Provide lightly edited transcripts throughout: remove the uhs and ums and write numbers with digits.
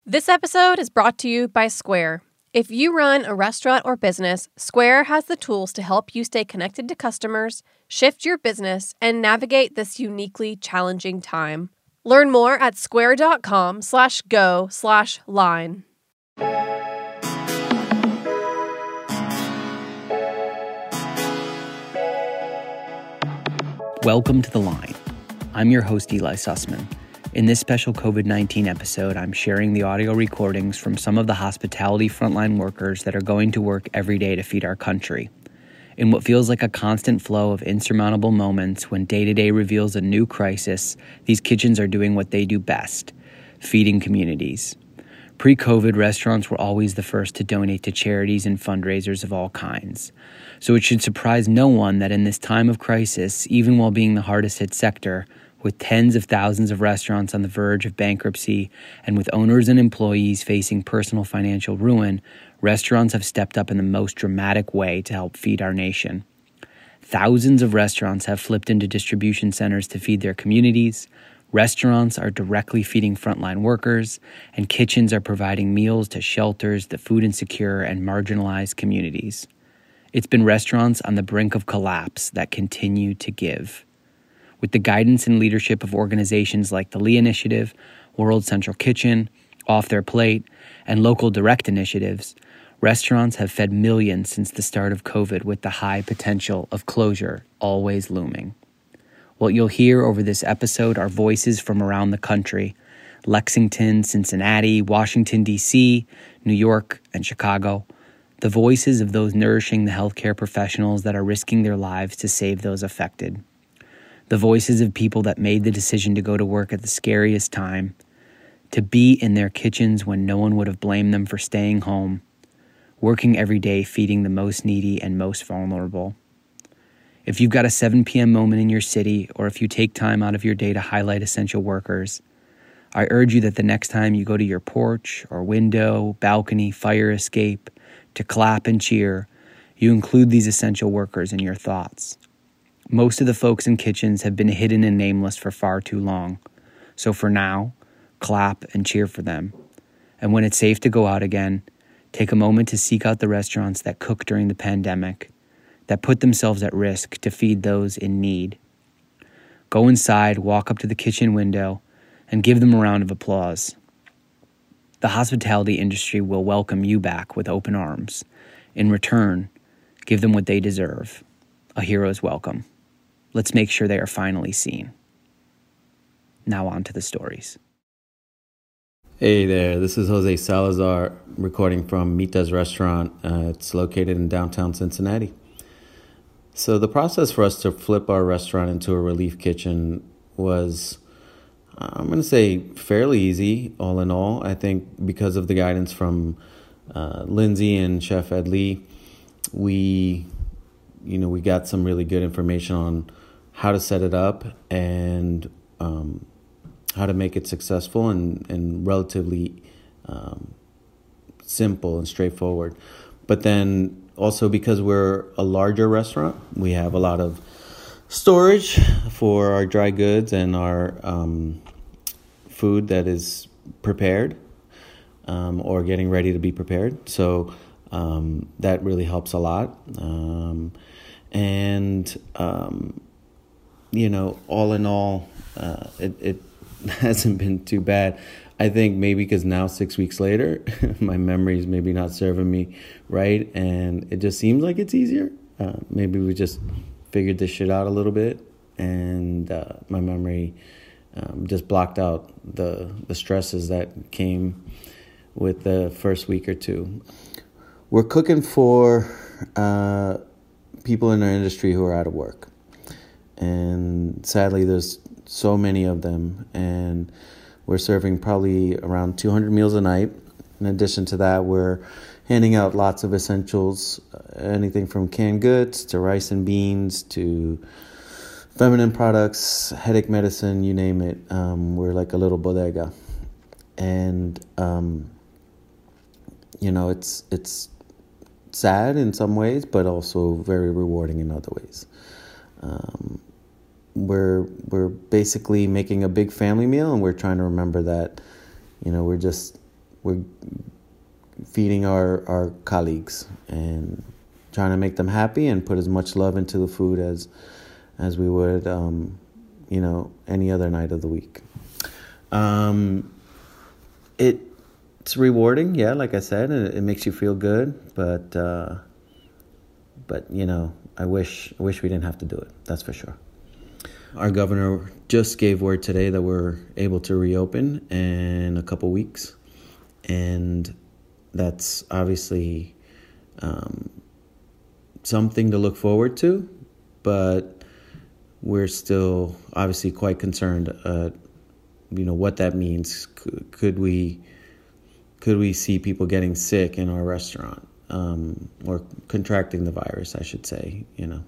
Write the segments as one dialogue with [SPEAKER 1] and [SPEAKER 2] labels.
[SPEAKER 1] This episode is brought to you by Square. If you run a restaurant or business, Square has the tools to help you stay connected to customers, shift your business, and navigate this uniquely challenging time. Learn more at square.com/go/line.
[SPEAKER 2] Welcome to The Line. I'm your host, Eli Sussman. In this special COVID-19 episode, I'm sharing the audio recordings from some of the hospitality frontline workers that are going to work every day to feed our country. In what feels like a constant flow of insurmountable moments when day-to-day reveals a new crisis, these kitchens are doing what they do best, feeding communities. Pre-COVID, restaurants were always the first to donate to charities and fundraisers of all kinds. So it should surprise no one that in this time of crisis, even while being the hardest hit sector, with tens of thousands of restaurants on the verge of bankruptcy and with owners and employees facing personal financial ruin, restaurants have stepped up in the most dramatic way to help feed our nation. Thousands of restaurants have flipped into distribution centers to feed their communities. Restaurants are directly feeding frontline workers, and kitchens are providing meals to shelters, the food insecure, and marginalized communities. It's been restaurants on the brink of collapse that continue to give. With the guidance and leadership of organizations like the Lee Initiative, World Central Kitchen, Off Their Plate, and local direct initiatives, restaurants have fed millions since the start of COVID, with the high potential of closure always looming. What you'll hear over this episode are voices from around the country: Lexington, Cincinnati, Washington, D.C., New York, and Chicago. The voices of those nourishing the healthcare professionals that are risking their lives to save those affected. The voices of people that made the decision to go to work at the scariest time, to be in their kitchens when no one would have blamed them for staying home, working every day feeding the most needy and most vulnerable. If you've got a 7 p.m. moment in your city, or if you take time out of your day to highlight essential workers, I urge you that the next time you go to your porch or window, balcony, fire escape, to clap and cheer, you include these essential workers in your thoughts. Most of the folks in kitchens have been hidden and nameless for far too long. So for now, clap and cheer for them. And when it's safe to go out again, take a moment to seek out the restaurants that cooked during the pandemic, that put themselves at risk to feed those in need. Go inside, walk up to the kitchen window, and give them a round of applause. The hospitality industry will welcome you back with open arms. In return, give them what they deserve, a hero's welcome. Let's make sure they are finally seen. Now on to the stories.
[SPEAKER 3] Hey there, this is Jose Salazar recording from Mita's Restaurant. It's located in downtown Cincinnati. So the process for us to flip our restaurant into a relief kitchen was, I'm going to say, fairly easy, all in all. I think because of the guidance from Lindsay and Chef Ed Lee, we got some really good information on how to set it up and how to make it successful and relatively simple and straightforward. But then also, because we're a larger restaurant, we have a lot of storage for our dry goods and our food that is prepared or getting ready to be prepared. So that really helps a lot. All in all, it hasn't been too bad. I think maybe because now 6 weeks later, my memory is maybe not serving me right, and it just seems like it's easier. Maybe we just figured this shit out a little bit, and my memory just blocked out the stresses that came with the first week or two. We're cooking for people in our industry who are out of work. And sadly, there's so many of them. And we're serving probably around 200 meals a night. In addition to that, we're handing out lots of essentials, anything from canned goods to rice and beans to feminine products, headache medicine, you name it. We're like a little bodega. And, it's sad in some ways, but also very rewarding in other ways. We're basically making a big family meal, and we're trying to remember that, we're just we're feeding our colleagues and trying to make them happy and put as much love into the food as we would, any other night of the week. It's rewarding, yeah, like I said, and it makes you feel good, but I wish we didn't have to do it. That's for sure. Our governor just gave word today that we're able to reopen in a couple weeks, and that's obviously something to look forward to, but we're still obviously quite concerned. What that means. Could we see people getting sick in our restaurant, or contracting the virus, I should say,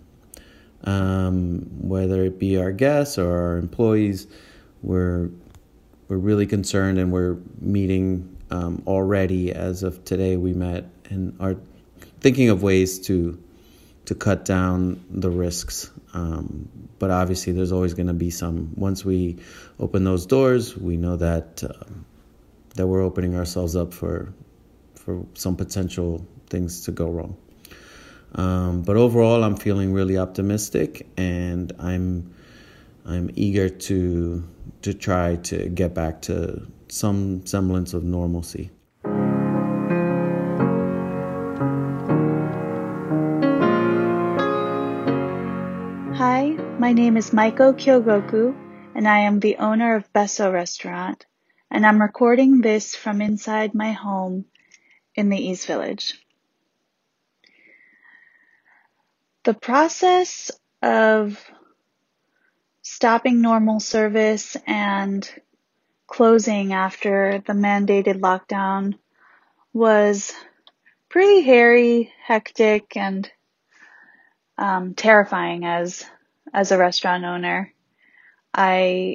[SPEAKER 3] whether it be our guests or our employees, we're really concerned, and we're meeting already. As of today, we met and are thinking of ways to cut down the risks. But obviously, there's always going to be some. Once we open those doors, we know that we're opening ourselves up for some potential things to go wrong. But overall, I'm feeling really optimistic, and I'm eager to try to get back to some semblance of normalcy.
[SPEAKER 4] Hi, my name is Maiko Kyogoku, and I am the owner of Besso Restaurant, and I'm recording this from inside my home in the East Village. The process of stopping normal service and closing after the mandated lockdown was pretty hairy, hectic, and terrifying as a restaurant owner. I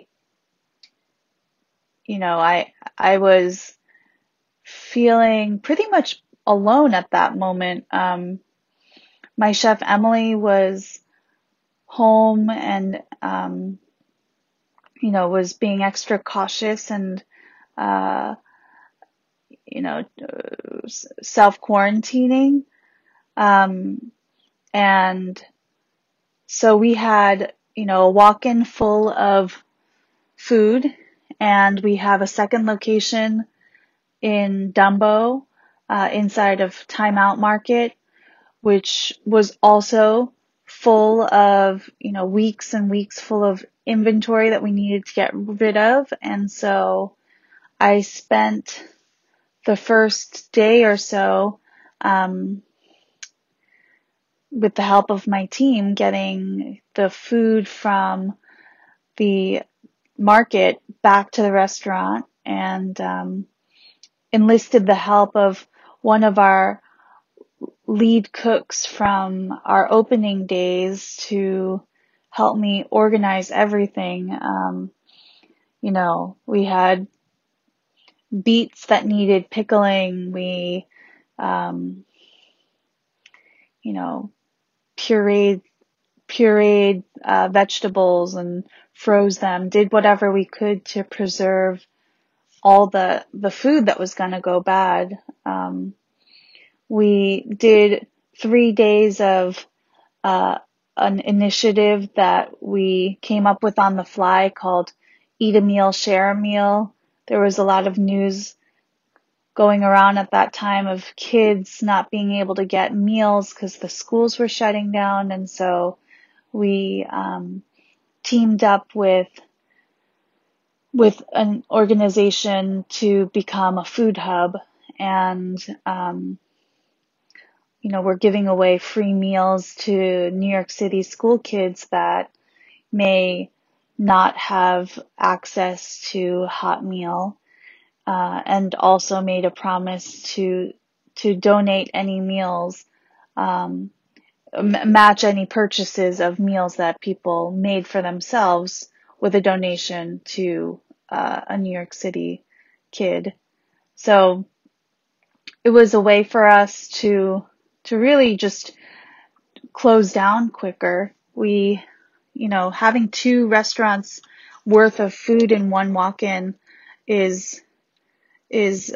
[SPEAKER 4] was feeling pretty much alone at that moment. My chef Emily was home and, was being extra cautious and, self-quarantining. And so we had, a walk-in full of food, and we have a second location in Dumbo, inside of Time Out Market, which was also full of, weeks and weeks full of inventory that we needed to get rid of. And so I spent the first day or so, with the help of my team, getting the food from the market back to the restaurant, and enlisted the help of one of our lead cooks from our opening days to help me organize everything. We had beets that needed pickling. We, pureed vegetables and froze them, did whatever we could to preserve all the food that was going to go bad. We did 3 days of an initiative that we came up with on the fly called Eat a Meal, Share a Meal. There was a lot of news going around at that time of kids not being able to get meals because the schools were shutting down. And so we teamed up with an organization to become a food hub, and we're giving away free meals to New York City school kids that may not have access to hot meal, and also made a promise to donate any meals, match any purchases of meals that people made for themselves with a donation to a New York City kid. So it was a way for us to really just close down quicker. We, having 2 restaurants worth of food in one walk-in is is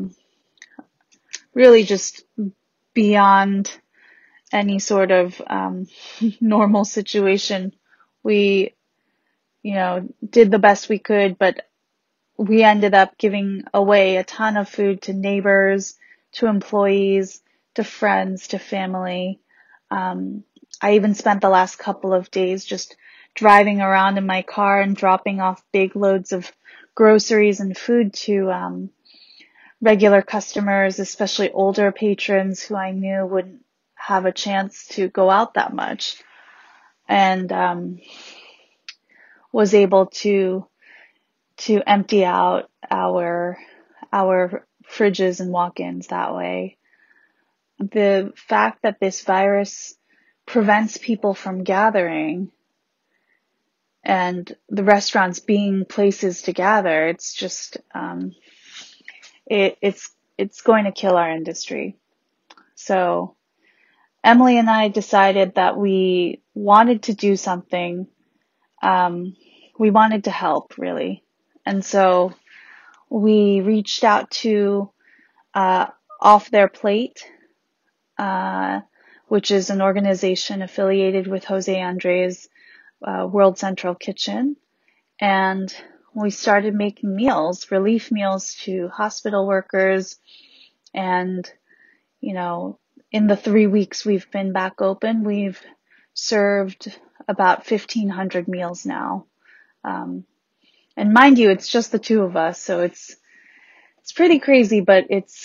[SPEAKER 4] really just beyond any sort of normal situation. We, did the best we could, but we ended up giving away a ton of food to neighbors, to employees, to friends, to family. I even spent the last couple of days just driving around in my car and dropping off big loads of groceries and food to regular customers, especially older patrons who I knew wouldn't have a chance to go out that much, and was able to empty out our fridges and walk-ins that way. The fact that this virus prevents people from gathering and the restaurants being places to gather, it's just it's going to kill our industry. So Emily and I decided that we wanted to do something. We wanted to help, really. And so we reached out to Off Their Plate, which is an organization affiliated with Jose Andres' World Central Kitchen. And we started making meals, relief meals to hospital workers. And, in the 3 weeks we've been back open, we've served about 1,500 meals now. And mind you, it's just the two of us, so it's pretty crazy, but it's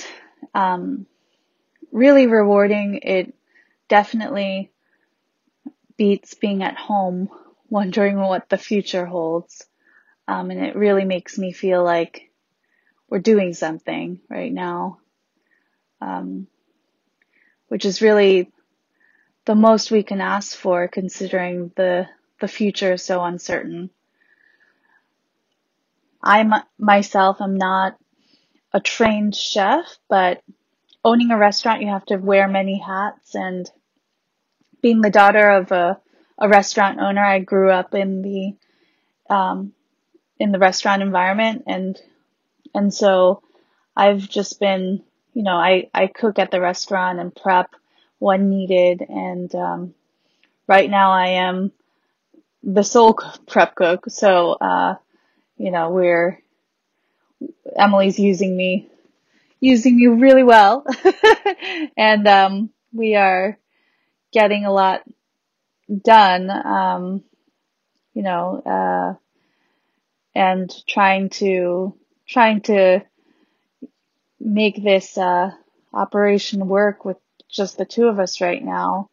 [SPEAKER 4] really rewarding. It definitely beats being at home, wondering what the future holds. And it really makes me feel like we're doing something right now, which is really the most we can ask for, considering the future is so uncertain. I myself am not a trained chef, but owning a restaurant, you have to wear many hats, and being the daughter of a restaurant owner, I grew up in the restaurant environment, and so I've just been, I cook at the restaurant and prep when needed, and right now I am the sole prep cook, so Emily's using me really well, and we are getting a lot done, and trying to make this operation work with just the two of us right now.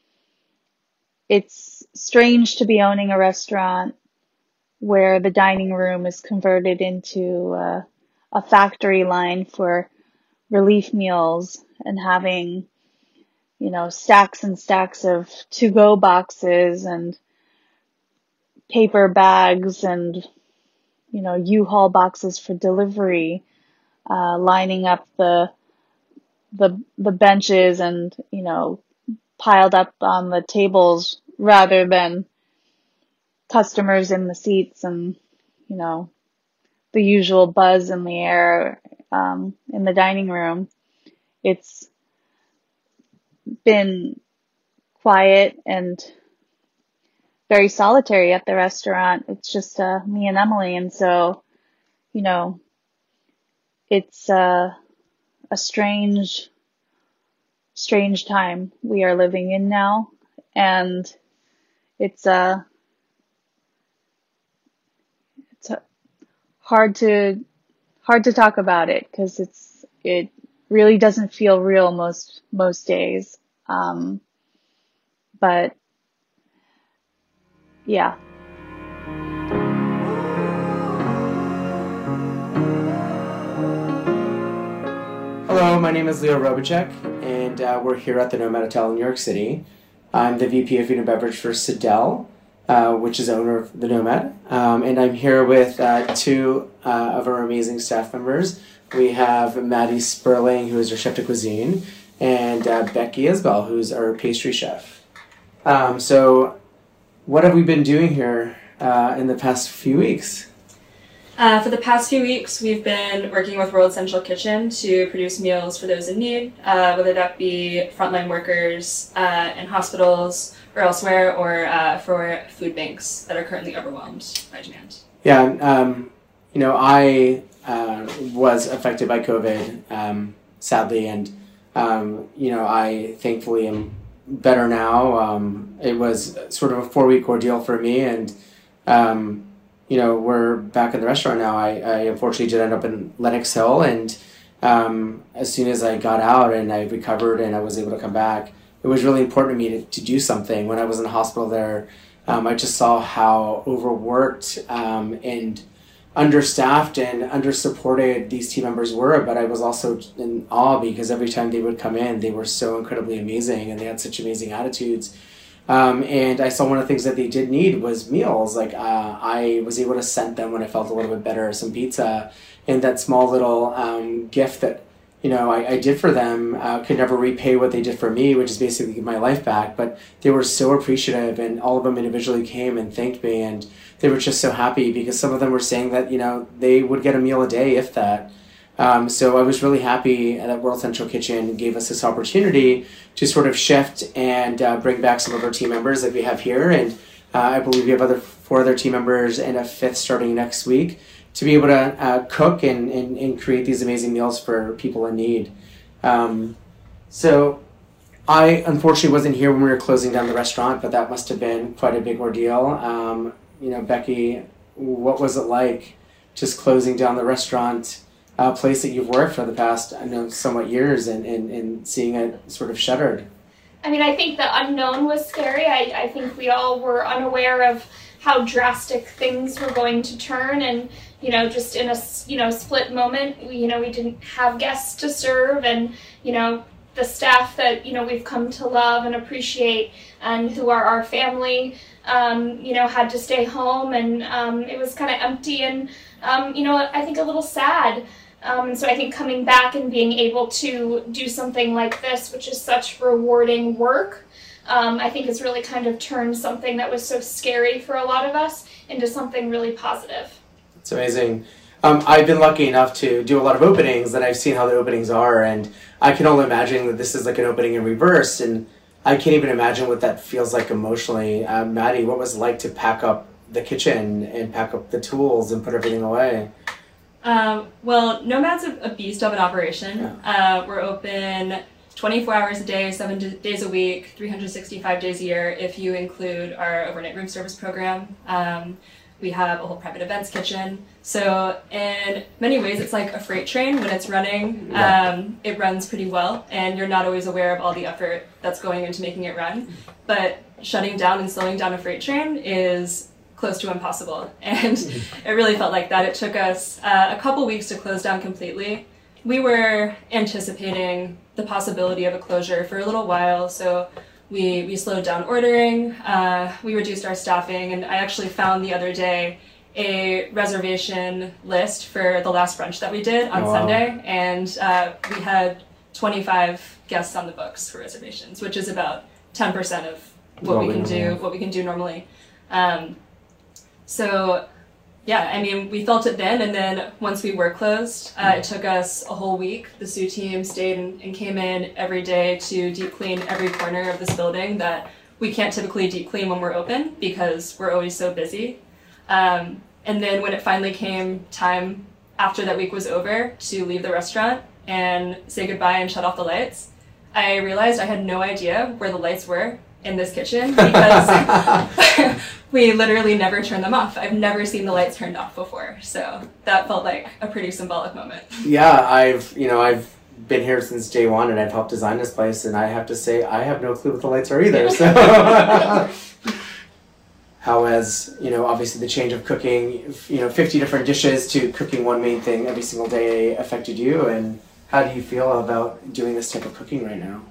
[SPEAKER 4] It's strange to be owning a restaurant where the dining room is converted into a factory line for relief meals, and having, stacks and stacks of to-go boxes and paper bags and, U-Haul boxes for delivery, lining up the benches and, piled up on the tables rather than customers in the seats, and, the usual buzz in the air in the dining room. It's been quiet and very solitary at the restaurant. It's just me and Emily, and so, it's a strange time we are living in now, and it's hard to talk about it because it really doesn't feel real most days. But yeah.
[SPEAKER 5] Hello, my name is Leo Robacek, and we're here at the Nomad Hotel in New York City. I'm the VP of Food and Beverage for Sidel, which is the owner of the Nomad, and I'm here with two of our amazing staff members. We have Maddie Sperling, who is our chef de cuisine, and Becky Isbell, who's our pastry chef. So what have we been doing here in the past few weeks?
[SPEAKER 6] For the past few weeks, we've been working with World Central Kitchen to produce meals for those in need, whether that be frontline workers in hospitals or elsewhere, or for food banks that are currently overwhelmed by demand.
[SPEAKER 5] Yeah, I was affected by COVID, sadly, and I thankfully am better now. It was sort of a 4-week ordeal for me, and we're back in the restaurant now. I unfortunately did end up in Lenox Hill, and as soon as I got out and I recovered and I was able to come back, it was really important to me to do something. When I was in the hospital there, I just saw how overworked and understaffed and undersupported these team members were, but I was also in awe because every time they would come in, they were so incredibly amazing and they had such amazing attitudes. And I saw one of the things that they did need was meals. Like I was able to send them, when I felt a little bit better, some pizza, and that small little gift that I did for them could never repay what they did for me, which is basically give my life back. But they were so appreciative, and all of them individually came and thanked me, and they were just so happy because some of them were saying that they would get a meal a day, if that. So I was really happy that World Central Kitchen gave us this opportunity to sort of shift and bring back some of our team members that we have here, and I believe we have 4 other team members and a 5th starting next week, to be able to cook and create these amazing meals for people in need. So I unfortunately wasn't here when we were closing down the restaurant, but that must have been quite a big ordeal. Becky, what was it like just closing down the restaurant, place that you've worked for the past, somewhat years, and seeing it sort of shuttered?
[SPEAKER 7] I mean, I think the unknown was scary. I think we all were unaware of how drastic things were going to turn, and just in a split moment, we didn't have guests to serve, and the staff that we've come to love and appreciate and who are our family had to stay home, and it was kind of empty and I think a little sad. And so I think coming back and being able to do something like this, which is such rewarding work, I think has really kind of turned something that was so scary for a lot of us into something really positive.
[SPEAKER 5] It's amazing. I've been lucky enough to do a lot of openings, and I've seen how the openings are, and I can only imagine that this is like an opening in reverse, and I can't even imagine what that feels like emotionally. Maddie, what was it like to pack up the kitchen and pack up the tools and put everything away?
[SPEAKER 6] Well, Nomad's a beast of an operation.
[SPEAKER 5] Yeah.
[SPEAKER 6] We're open 24 hours a day, 7 days a week, 365 days a year if you include our overnight room service program. We have a whole private events kitchen. So in many ways, it's like a freight train. When it's running, it runs pretty well, and you're not always aware of all the effort that's going into making it run. But shutting down and slowing down a freight train is close to impossible. And it really felt like that. It took us a couple weeks to close down completely. We were anticipating the possibility of a closure for a little while, so we slowed down ordering, we reduced our staffing, and I actually found the other day a reservation list for the last brunch that we did on Sunday, and we had 25 guests on the books for reservations, which is about 10% of what we can do normally. So yeah, I mean, we felt it then, and then once we were closed, it took us a whole week. The SU team stayed and came in every day to deep clean every corner of this building that we can't typically deep clean when we're open because we're always so busy. And then when it finally came time after that week was over to leave the restaurant and say goodbye and shut off the lights, I realized I had no idea where the lights were in this kitchen because we literally never turn them off. I've never seen the lights turned off before, so that felt like a pretty symbolic moment.
[SPEAKER 5] Yeah, I've been here since day one, and I've helped design this place, and I have to say I have no clue what the lights are either. So how has obviously the change of cooking 50 different dishes to cooking one main thing every single day affected you, and how do you feel about doing this type of cooking right now?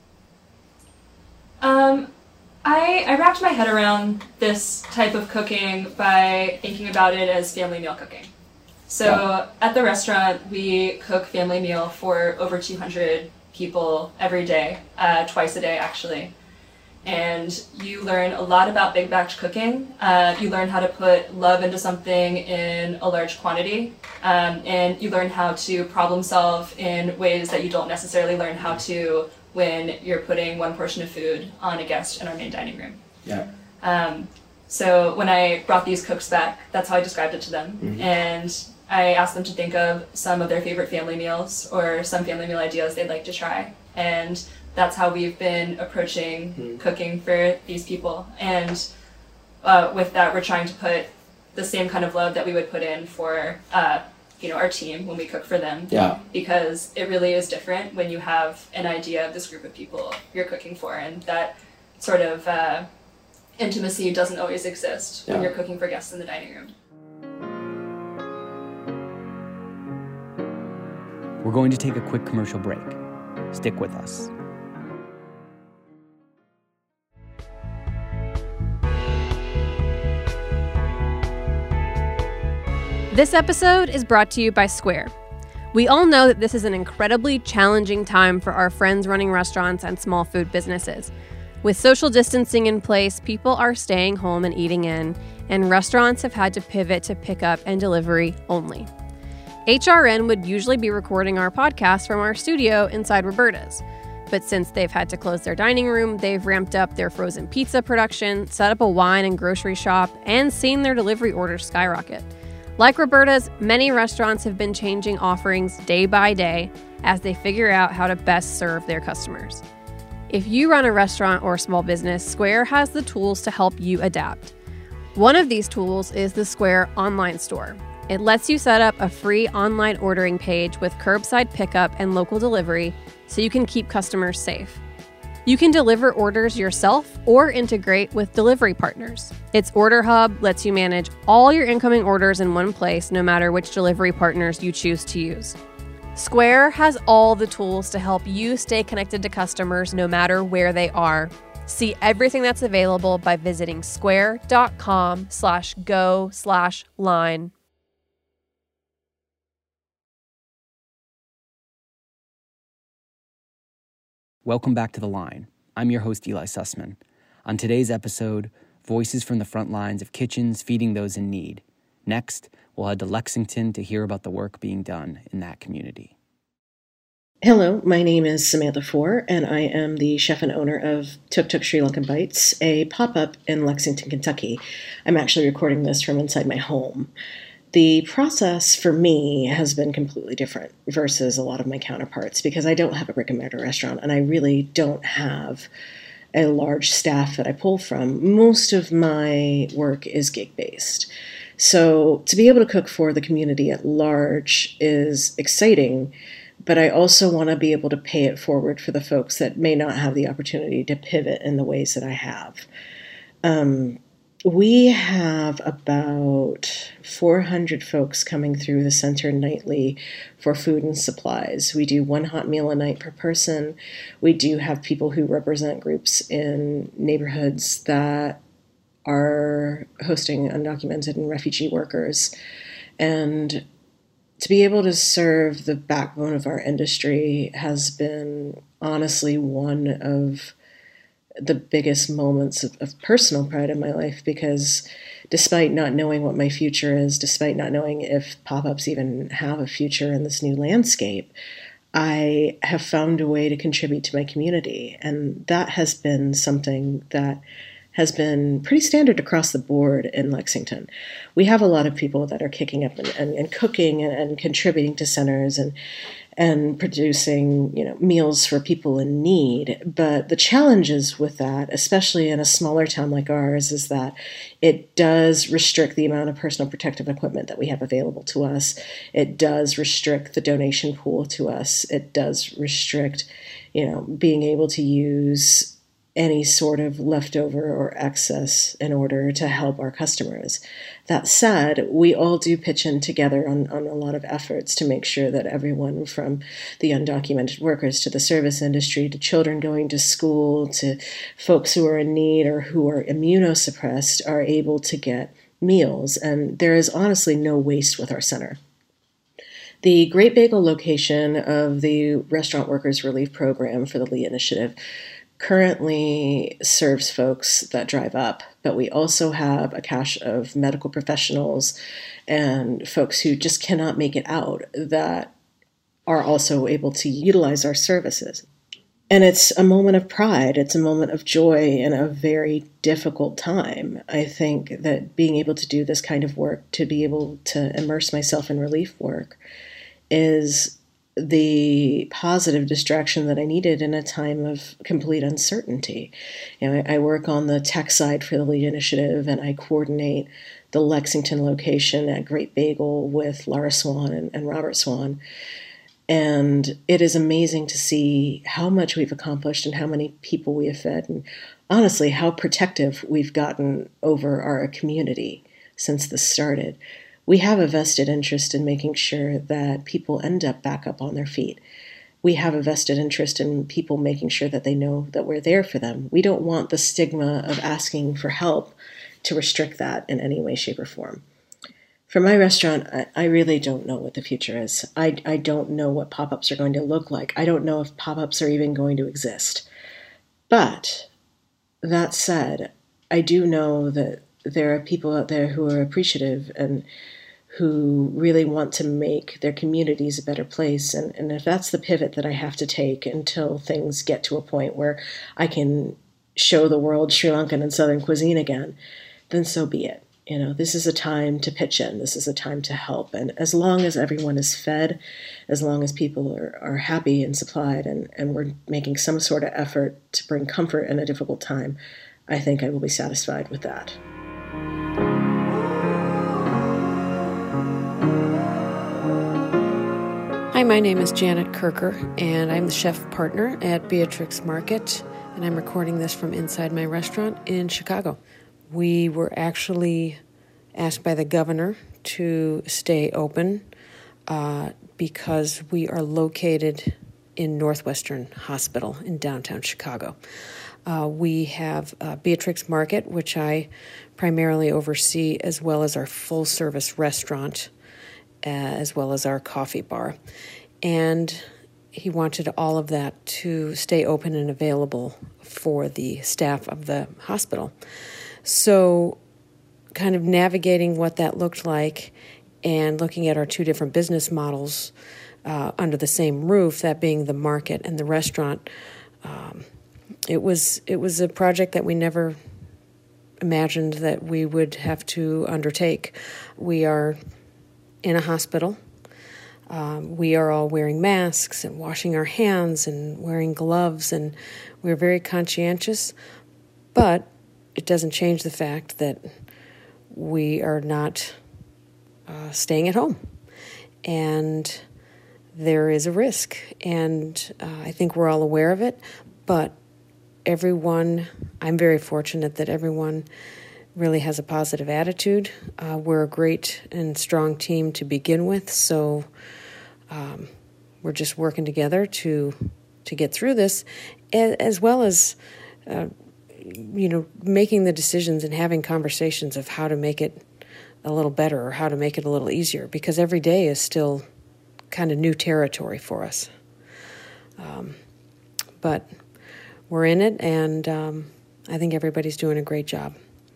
[SPEAKER 6] I wrapped my head around this type of cooking by thinking about it as family meal cooking. So at the restaurant, we cook family meal for over 200 people every day, twice a day actually. And you learn a lot about big batch cooking. You learn how to put love into something in a large quantity. And you learn how to problem solve in ways that you don't necessarily learn how to when you're putting one portion of food on a guest in our main dining room.
[SPEAKER 5] Yeah.
[SPEAKER 6] So when I brought these cooks back, that's how I described it to them. Mm-hmm. And I asked them to think of some of their favorite family meals or some family meal ideas they'd like to try. And that's how we've been approaching cooking for these people. And with that, we're trying to put the same kind of love that we would put in for our team when we cook for them.
[SPEAKER 5] Yeah.
[SPEAKER 6] Because it really is different when you have an idea of this group of people you're cooking for, and that sort of intimacy doesn't always exist when you're cooking for guests in the dining room.
[SPEAKER 2] We're going to take a quick commercial break. Stick with us.
[SPEAKER 1] This episode is brought to you by Square. We all know that this is an incredibly challenging time for our friends running restaurants and small food businesses. With social distancing in place, people are staying home and eating in, and restaurants have had to pivot to pickup and delivery only. HRN would usually be recording our podcast from our studio inside Roberta's. But since they've had to close their dining room, they've ramped up their frozen pizza production, set up a wine and grocery shop, and seen their delivery orders skyrocket. Like Roberta's, many restaurants have been changing offerings day by day as they figure out how to best serve their customers. If you run a restaurant or small business, Square has the tools to help you adapt. One of these tools is the Square online store. It lets you set up a free online ordering page with curbside pickup and local delivery so you can keep customers safe. You can deliver orders yourself or integrate with delivery partners. Its Order Hub lets you manage all your incoming orders in one place, no matter which delivery partners you choose to use. Square has all the tools to help you stay connected to customers no matter where they are. See everything that's available by visiting square.com/go/line.
[SPEAKER 2] Welcome back to The Line. I'm your host, Eli Sussman. On today's episode, voices from the front lines of kitchens feeding those in need. Next, we'll head to Lexington to hear about the work being done in that community.
[SPEAKER 8] Hello, my name is Samantha Four, and I am the chef and owner of Tuk Tuk Sri Lankan Bites, a pop-up in Lexington, Kentucky. I'm actually recording this from inside my home. The process for me has been completely different versus a lot of my counterparts because I don't have a brick-and-mortar restaurant and I really don't have a large staff that I pull from. Most of my work is gig-based. So to be able to cook for the community at large is exciting, but I also want to be able to pay it forward for the folks that may not have the opportunity to pivot in the ways that I have. We have about 400 folks coming through the center nightly for food and supplies. We do one hot meal a night per person. We do have people who represent groups in neighborhoods that are hosting undocumented and refugee workers. And to be able to serve the backbone of our industry has been honestly one of the biggest moments of personal pride in my life, because despite not knowing what my future is, despite not knowing if pop-ups even have a future in this new landscape, I have found a way to contribute to my community. And that has been something that has been pretty standard across the board in Lexington. We have a lot of people that are kicking up and cooking and contributing to centers and producing, meals for people in need. But the challenges with that, especially in a smaller town like ours, is that it does restrict the amount of personal protective equipment that we have available to us. It does restrict the donation pool to us. It does restrict, being able to use any sort of leftover or excess in order to help our customers. That said, we all do pitch in together on a lot of efforts to make sure that everyone from the undocumented workers to the service industry to children going to school to folks who are in need or who are immunosuppressed are able to get meals. And there is honestly no waste with our center. The Great Bagel location of the Restaurant Workers Relief Program for the Lee Initiative currently serves folks that drive up, but we also have a cache of medical professionals and folks who just cannot make it out that are also able to utilize our services. And it's a moment of pride. It's a moment of joy in a very difficult time. I think that being able to do this kind of work, to be able to immerse myself in relief work, is the positive distraction that I needed in a time of complete uncertainty. I work on the tech side for the LEAD Initiative, and I coordinate the Lexington location at Great Bagel with Laura Swan and Robert Swan. And it is amazing to see how much we've accomplished and how many people we have fed, and honestly, how protective we've gotten over our community since this started. We have a vested interest in making sure that people end up back up on their feet. We have a vested interest in people making sure that they know that we're there for them. We don't want the stigma of asking for help to restrict that in any way, shape, or form. For my restaurant, I really don't know what the future is. I don't know what pop-ups are going to look like. I don't know if pop-ups are even going to exist. But that said, I do know that there are people out there who are appreciative and who really want to make their communities a better place. And if that's the pivot that I have to take until things get to a point where I can show the world Sri Lankan and Southern cuisine again, then so be it. This is a time to pitch in. This is a time to help. And as long as everyone is fed, as long as people are happy and supplied, and we're making some sort of effort to bring comfort in a difficult time, I think I will be satisfied with that.
[SPEAKER 9] Hi, my name is Janet Kirker, and I'm the chef partner at Beatrix Market, and I'm recording this from inside my restaurant in Chicago. We were actually asked by the governor to stay open because we are located in Northwestern Hospital in downtown Chicago. We have Beatrix Market, which I primarily oversee, as well as our full-service restaurant, as well as our coffee bar. And he wanted all of that to stay open and available for the staff of the hospital. So kind of navigating what that looked like and looking at our two different business models under the same roof, that being the market and the restaurant, it was a project that we never imagined that we would have to undertake. We are in a hospital. We are all wearing masks and washing our hands and wearing gloves, and we're very conscientious, but it doesn't change the fact that we are not staying at home. And there is a risk, and I think we're all aware of it, but I'm very fortunate that everyone really has a positive attitude. We're a great and strong team to begin with, so we're just working together to get through this, as well as making the decisions and having conversations of how to make it a little better or how to make it a little easier, because every day is still kind of new territory for us. But we're in it, and I think everybody's doing a great job.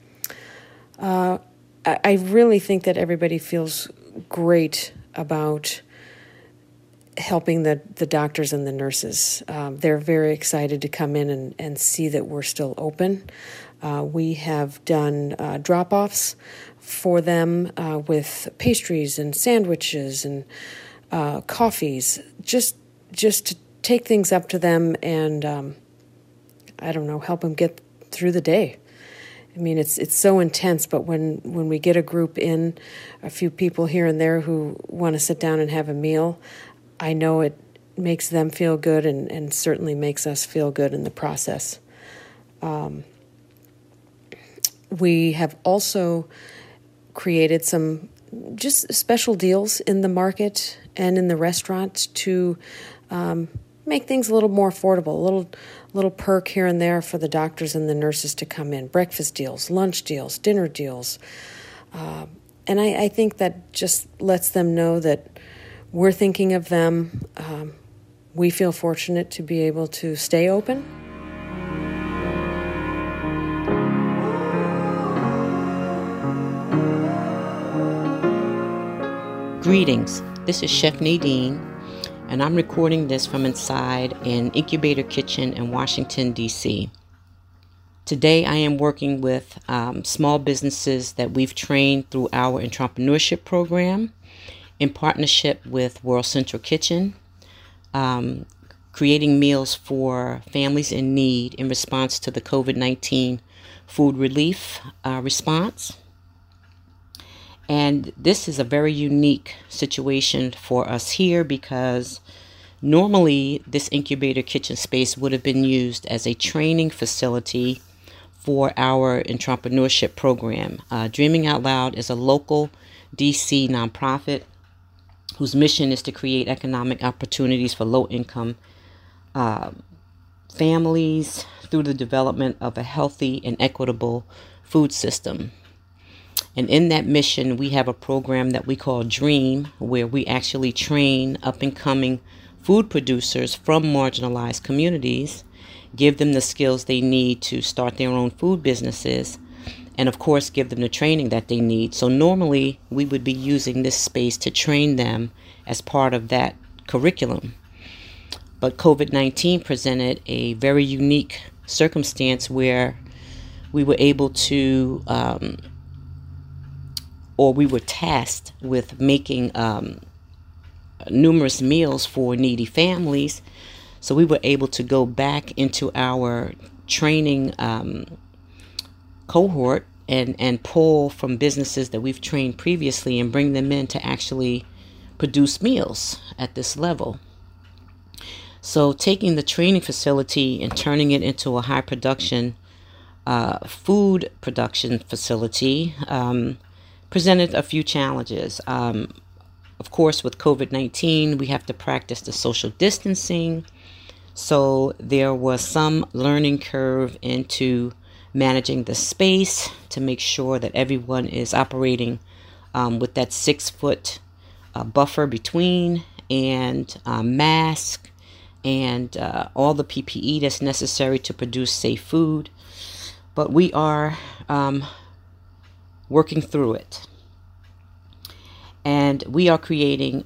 [SPEAKER 9] I really think that everybody feels great about helping the doctors and the nurses. They're very excited to come in and see that we're still open. We have done drop-offs for them with pastries and sandwiches and coffees, just to take things up to them and, help them get through the day. I mean, it's so intense, but when we get a group in, a few people here and there who want to sit down and have a meal, I know it makes them feel good and certainly makes us feel good in the process. We have also created some just special deals in the market and in the restaurant to make things a little more affordable, a little perk here and there for the doctors and the nurses to come in. Breakfast deals, lunch deals, dinner deals. And I think that just lets them know that we're thinking of them. We feel fortunate to be able to stay open.
[SPEAKER 10] Greetings, this is Chef Nadine, and I'm recording this from inside an incubator kitchen in Washington, D.C. Today I am working with small businesses that we've trained through our entrepreneurship program in partnership with World Central Kitchen, creating meals for families in need in response to the COVID-19 food relief response. And this is a very unique situation for us here because normally this incubator kitchen space would have been used as a training facility for our entrepreneurship program. Dreaming Out Loud is a local DC nonprofit whose mission is to create economic opportunities for low-income families through the development of a healthy and equitable food system. And in that mission, we have a program that we call DREAM, where we actually train up-and-coming food producers from marginalized communities, give them the skills they need to start their own food businesses, and of course, give them the training that they need. So normally, we would be using this space to train them as part of that curriculum. But COVID-19 presented a very unique circumstance where we were able to we were tasked with making numerous meals for needy families. So we were able to go back into our training cohort and pull from businesses that we've trained previously and bring them in to actually produce meals at this level. So taking the training facility and turning it into a high production food production facility presented a few challenges. Of course, with COVID-19, we have to practice the social distancing. So there was some learning curve into managing the space to make sure that everyone is operating with that 6-foot buffer between, and mask, and all the PPE that's necessary to produce safe food. But we are working through it. And we are creating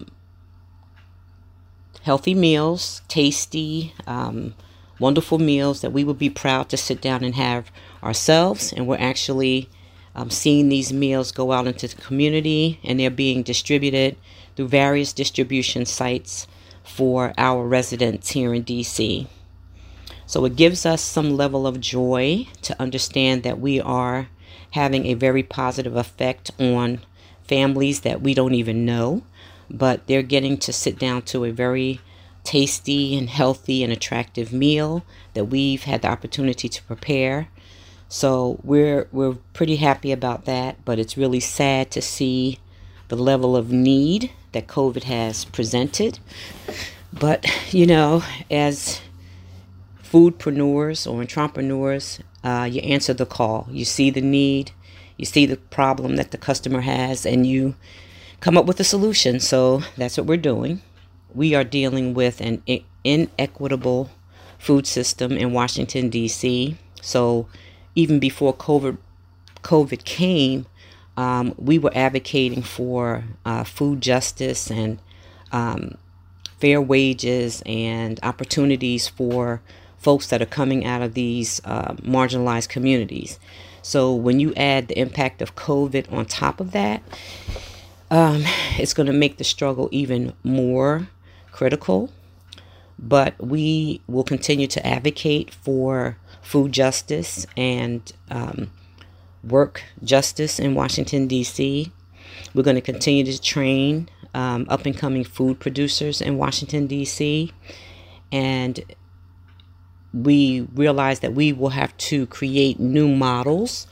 [SPEAKER 10] healthy meals, tasty, wonderful meals that we will be proud to sit down and have ourselves. And we're actually seeing these meals go out into the community, and they're being distributed through various distribution sites for our residents here in DC. So it gives us some level of joy to understand that we are having a very positive effect on families that we don't even know, but they're getting to sit down to a very tasty and healthy and attractive meal that we've had the opportunity to prepare. So we're pretty happy about that, but it's really sad to see the level of need that COVID has presented. But, you know, as foodpreneurs or entrepreneurs, you answer the call. You see the need, you see the problem that the customer has, and you come up with a solution. So that's what we're doing. We are dealing with an inequitable food system in Washington, D.C. So even before COVID came, we were advocating for food justice and fair wages and opportunities for folks that are coming out of these marginalized communities. So when you add the impact of COVID on top of that, it's going to make the struggle even more critical. But we will continue to advocate for food justice and work justice in Washington, D.C. We're going to continue to train up-and-coming food producers in Washington, D.C. And we realize that we will have to create new models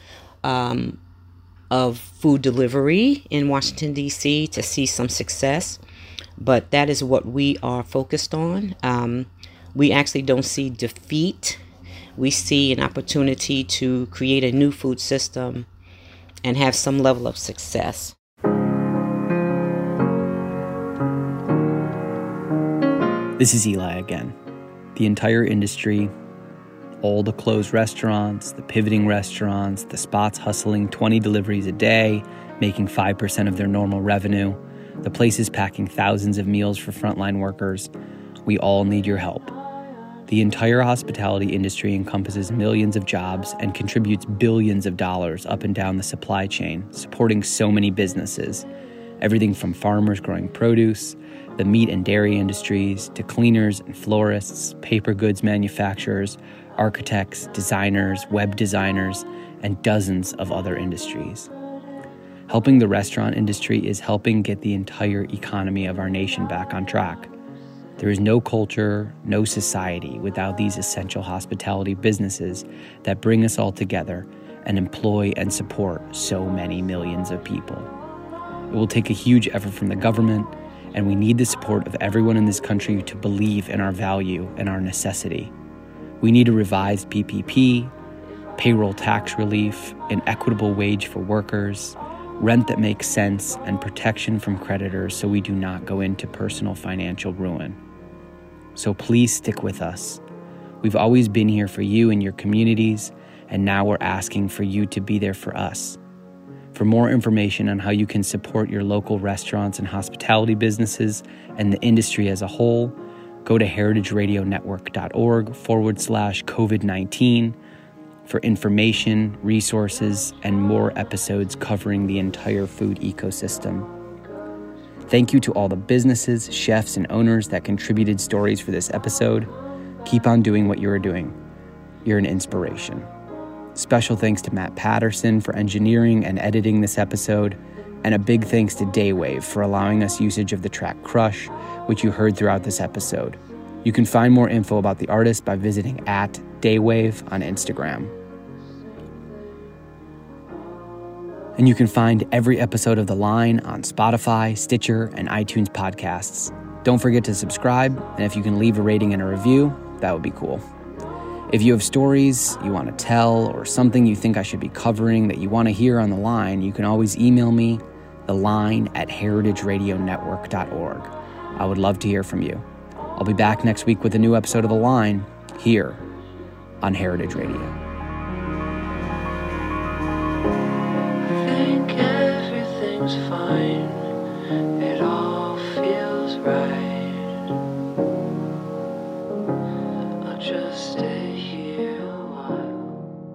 [SPEAKER 10] of food delivery in Washington, D.C. to see some success. But that is what we are focused on. We actually don't see defeat. We see an opportunity to create a new food system and have some level of success.
[SPEAKER 2] This is Eli again. The entire industry, all the closed restaurants, the pivoting restaurants, the spots hustling 20 deliveries a day, making 5% of their normal revenue, The place is packing thousands of meals for frontline workers. We all need your help. The entire hospitality industry encompasses millions of jobs and contributes billions of dollars up and down the supply chain, supporting so many businesses. Everything from farmers growing produce, the meat and dairy industries, to cleaners and florists, paper goods manufacturers, architects, designers, web designers, and dozens of other industries. Helping the restaurant industry is helping get the entire economy of our nation back on track. There is no culture, no society without these essential hospitality businesses that bring us all together and employ and support so many millions of people. It will take a huge effort from the government, and we need the support of everyone in this country to believe in our value and our necessity. We need a revised PPP, payroll tax relief, an equitable wage for workers, rent that makes sense, and protection from creditors so we do not go into personal financial ruin. So please stick with us. We've always been here for you and your communities, and now we're asking for you to be there for us. For more information on how you can support your local restaurants and hospitality businesses and the industry as a whole, go to heritageradionetwork.org/COVID-19 for information, resources, and more episodes covering the entire food ecosystem. Thank you to all the businesses, chefs, and owners that contributed stories for this episode. Keep on doing what you are doing. You're an inspiration. Special thanks to Matt Patterson for engineering and editing this episode, and a big thanks to Daywave for allowing us usage of the track Crush, which you heard throughout this episode. You can find more info about the artist by visiting @Daywave on Instagram. And you can find every episode of The Line on Spotify, Stitcher, and iTunes podcasts. Don't forget to subscribe, and if you can leave a rating and a review, that would be cool. If you have stories you want to tell or something you think I should be covering that you want to hear on The Line, you can always email me, theline@heritageradionetwork.org. I would love to hear from you. I'll be back next week with a new episode of The Line here on Heritage Radio.
[SPEAKER 11] I think everything's fine. It all feels right. I'll just stay here a while.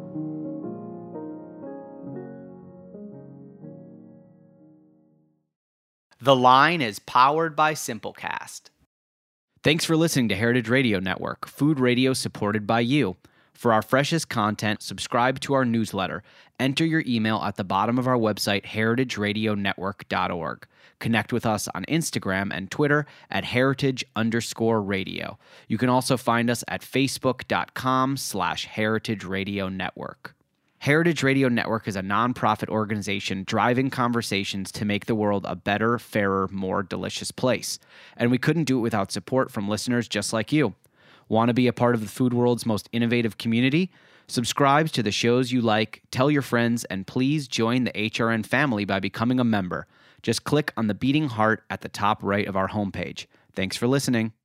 [SPEAKER 2] The Line is powered by Simplecast. Thanks for listening to Heritage Radio Network, food radio supported by you. For our freshest content, subscribe to our newsletter. Enter your email at the bottom of our website, heritageradionetwork.org. Connect with us on Instagram and Twitter at heritage_radio. You can also find us at facebook.com/Heritage Radio Network. Heritage Radio Network is a nonprofit organization driving conversations to make the world a better, fairer, more delicious place. And we couldn't do it without support from listeners just like you. Want to be a part of the food world's most innovative community? Subscribe to the shows you like, tell your friends, and please join the HRN family by becoming a member. Just click on the beating heart at the top right of our homepage. Thanks for listening.